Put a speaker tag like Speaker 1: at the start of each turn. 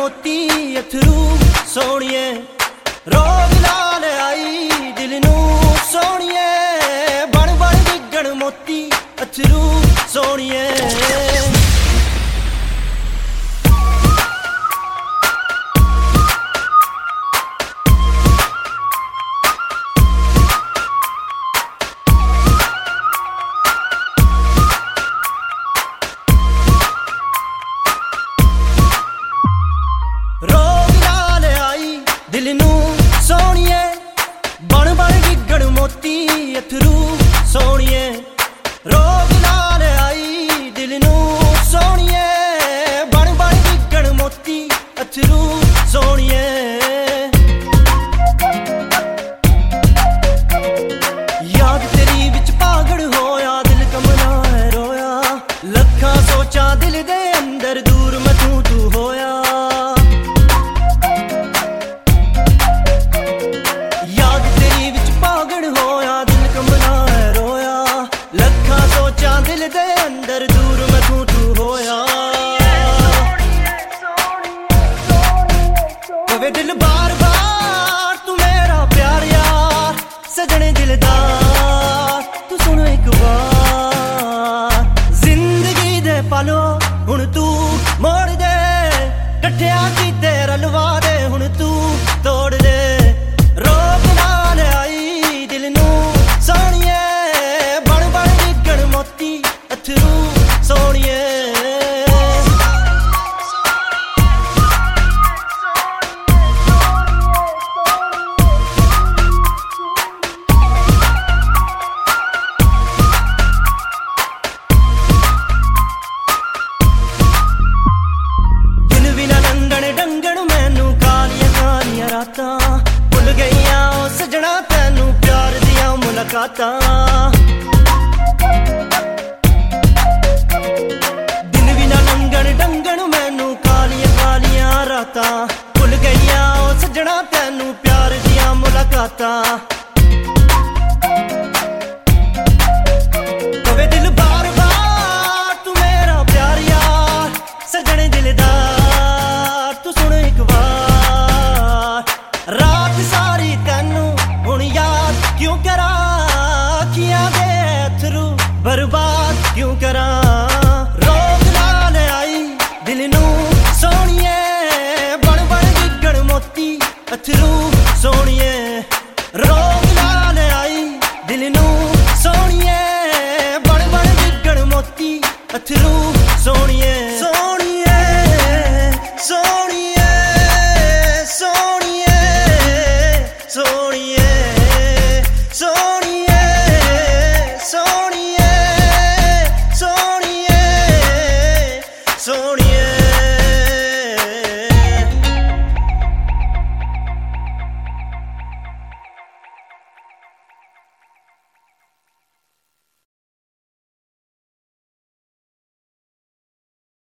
Speaker 1: मोती अथरू सोनिए रोग लाल आई दिल नू सोनिए बन बन डिगण मोती अथरू सोनिए दिल नू सोनिए बन बन डिगण मोती अथरू सोनिए रोग लाल आई दिल नू सोनिए बन बन डिगण मोती अथरू सोनिए याद तेरी विच पागल होया दिल कमला है रोया लखां सोचा दिल दे अंदर दूर मैं तू होया दिल दे अंदर दूर मैं तू होया कवे दिल बार बार तू मेरा प्यार यार सजने दिलदार तू सुन एक बार जिंदगी दे पालो हुण तू मोड़ दे कट्ठिया कीते रलवा दे हुण तू तोड़ दे रोक नाल आई दिल नू सोनिए अथरू सोनिए दिन बिना लंघण डंगण मैनू कालियां कालियां रातां भुल गईयां ओ सजना तैनू प्यार दियां मुलाकातां डंगण मैनू कालियां कालियां रातां भुल गईयां ओ सजना तैनू प्यार दियां मुलाकातां कवे दिल बार बार तू मेरा प्यार यार सजने दिलदार तू सुन एक बार रात सारी तैनू हुण याद क्यों करा अखियां दे अथरू बर्बाद क्यों करा